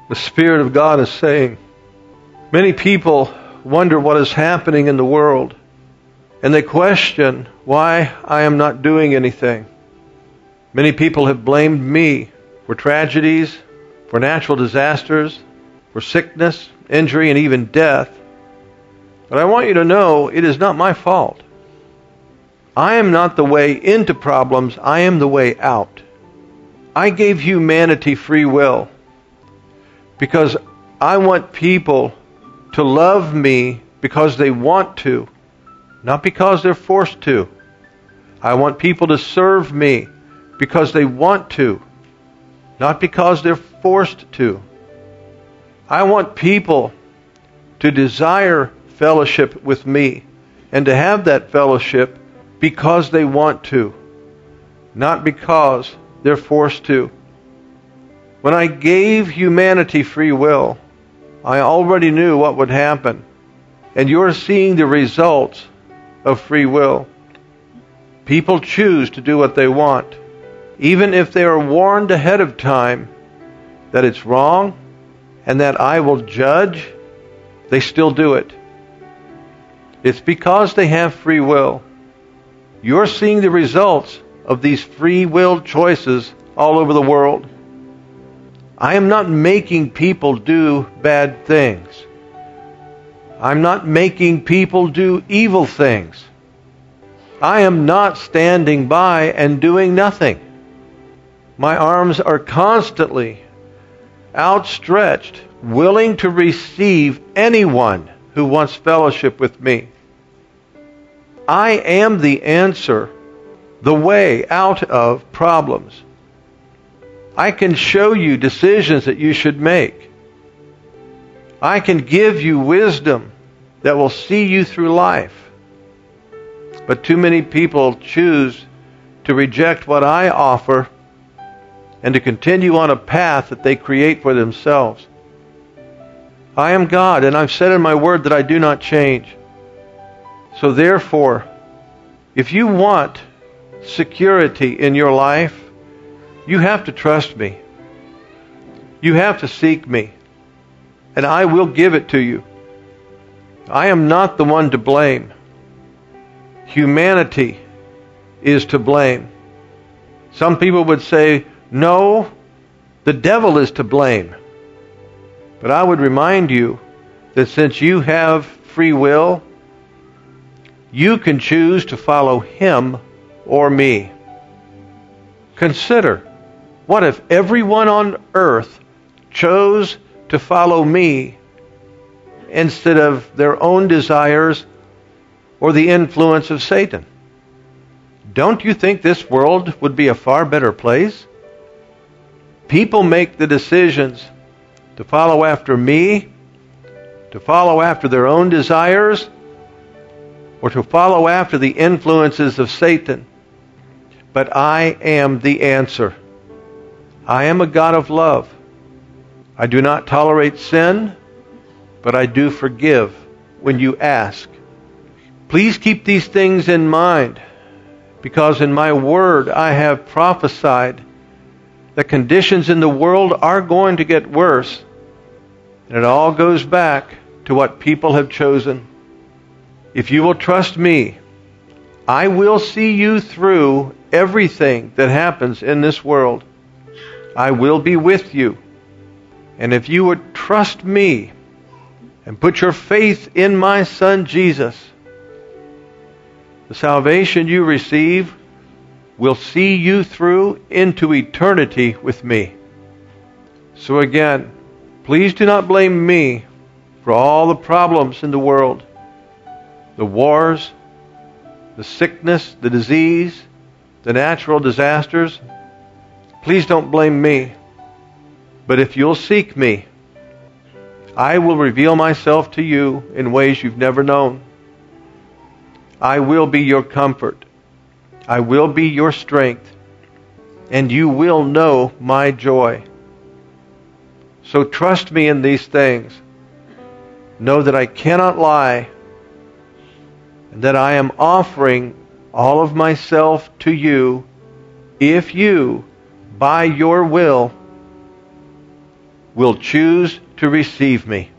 The Spirit of God is saying, many people wonder what is happening in the world, and they question why I am not doing anything. Many people have blamed me for tragedies, for natural disasters, for sickness, injury, and even death. But I want you to know it is not my fault. I am not the way into problems. I am the way out. I gave humanity free will because I want people to love me because they want to, not because they're forced to. I want people to serve me because they want to, not because they're forced to. I want people to desire fellowship with me and to have that fellowship because they want to, not because they're forced to. When I gave humanity free will, I already knew what would happen. And you're seeing the results of free will. People choose to do what they want. Even if they are warned ahead of time that it's wrong and that I will judge, they still do it. It's because they have free will. You're seeing the results of these free will choices all over the world. I am not making people do bad things. I'm not making people do evil things. I am not standing by and doing nothing. My arms are constantly outstretched, willing to receive anyone who wants fellowship with me. I am the answer, the way out of problems. I can show you decisions that you should make. I can give you wisdom that will see you through life. But too many people choose to reject what I offer and to continue on a path that they create for themselves. I am God, and I've said in my word that I do not change. So therefore, if you want security in your life, you have to trust me. You have to seek me, and I will give it to you. I am not the one to blame. Humanity is to blame. Some people would say, no, the devil is to blame. But I would remind you that since you have free will, you can choose to follow him or me. Consider, what if everyone on earth chose to follow me instead of their own desires or the influence of Satan? Don't you think this world would be a far better place? People make the decisions to follow after me, to follow after their own desires, or to follow after the influences of Satan. But I am the answer. I am a God of love. I do not tolerate sin, but I do forgive when you ask. Please keep these things in mind, because in my word I have prophesied that conditions in the world are going to get worse. And it all goes back to what people have chosen. If you will trust me, I will see you through everything that happens in this world. I will be with you. And if you would trust me and put your faith in my Son Jesus, the salvation you receive will see you through into eternity with me. So again, please do not blame me for all the problems in the world. The wars, the sickness, the disease, the natural disasters. Please don't blame me. But if you'll seek me, I will reveal myself to you in ways you've never known. I will be your comfort. I will be your strength. And you will know my joy. So trust me in these things. Know that I cannot lie, and that I am offering all of myself to you if you, by your will will choose to receive me.